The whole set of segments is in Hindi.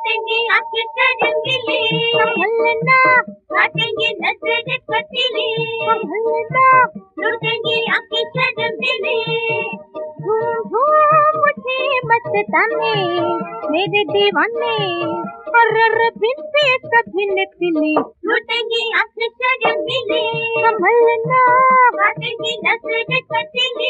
लुटेंगे आंखें शर्मीली, संभलना काटेंगे नजरें कटीली, संभलना लुटेंगे आंखें शर्मीली। घूम घूम मुझे मस्ताने मेरे दीवाने, हर दिन पे कभी निकली, लुटेंगे आंखें शर्मीली, संभलना काटेंगे नजरें कटीली।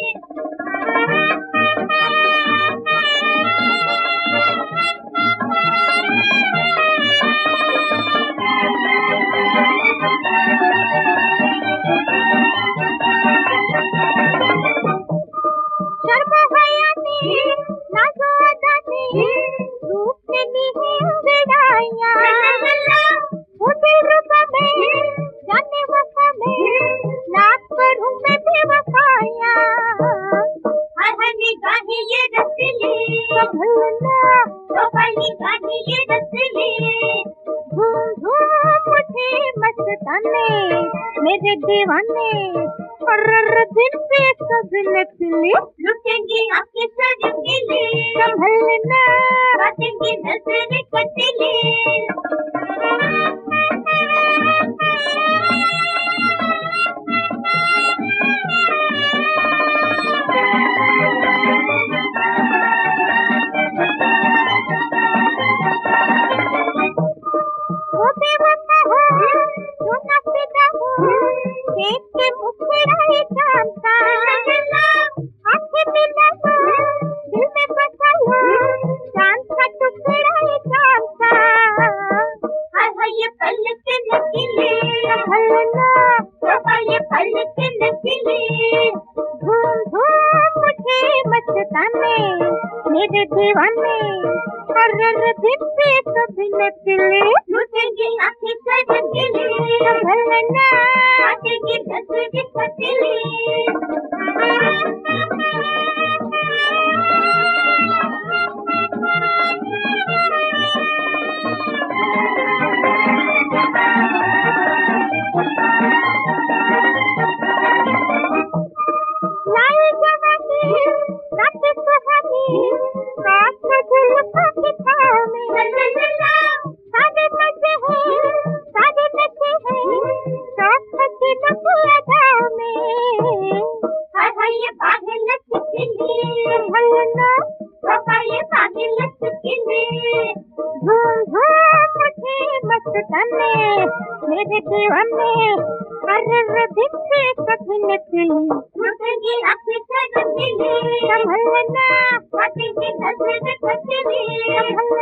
मेरे दीवाने हर दिन पे कभी निकली, लुटेंगे आंखें शर्मीली, संभलना काटेंगे नजरें कटीली। मेरे दीवाने हर दिन पे कभी निकले, लुटेंगे आंखें शर्मीली, संभलना काटेंगे नजरें कटीली। मेरे दीवाने हर दिन पे कभी निकली, लुटेंगे आंखें शर्मीली, संभलना काटेंगे नजरें कटीली।